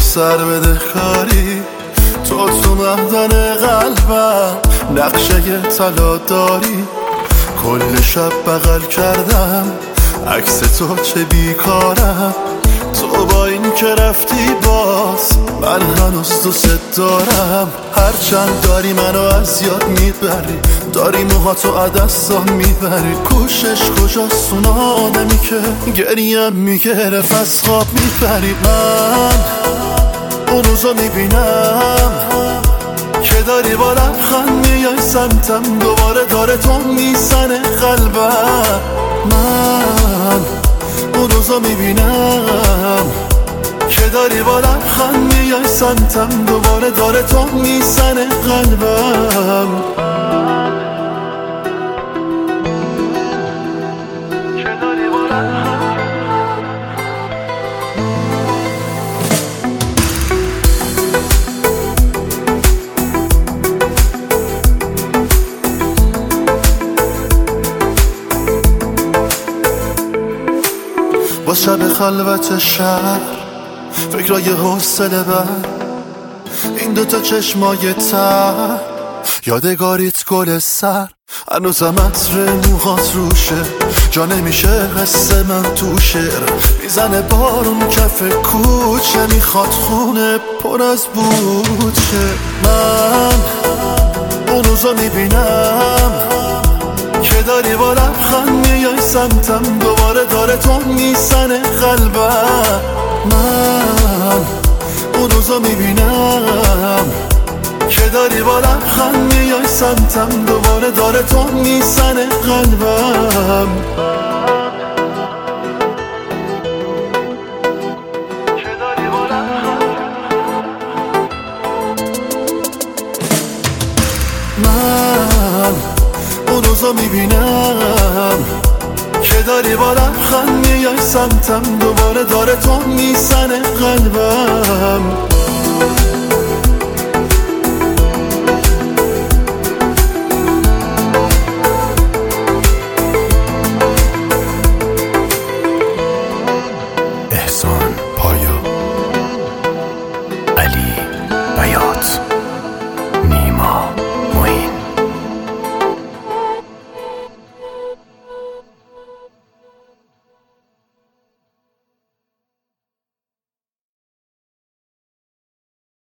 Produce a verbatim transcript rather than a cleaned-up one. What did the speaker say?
سر بده کاری، تو تو معدن قلبم نقشه طلا داری. کل شب بغل کردم عکس تو چه بیکارم، تو با این که رفتی باز من هنوز دوست دارم. هرچند داری منو از یاد میبری، داری موهاتو عدستان میبری. کوشش کجاست اون آدمی که گریم میگرف از خواب میبری. من اون روزو میبینم که داری با لبخند میای سمتم، دوباره داره تو میزنه قلبم. من اون روزو میبینم که داری با لبخند میای سمتم، دوباره داره تو میزنه قلبم. با شب خلوت شهر فکرای حوصله بر، این دوتا چشمای تر یادگاریت گل سر. هنوزم عطر موهات روشه، جا نمیشه حس من تو شعر. میزنه بارون کف کوچه، میخواد خونه پر از بوچه. من اون روزو میبینم که داری با لبخند میای سمتم، دوباره داره تو میزنه قلبم. من اون روزو میبینم که داری با لبخند میای سمتم، دوباره داره تو میزنه قلبم. من اون روزو میبینم که داری با لبخند میای سمتم، دوباره داره تو میزنه قلبم.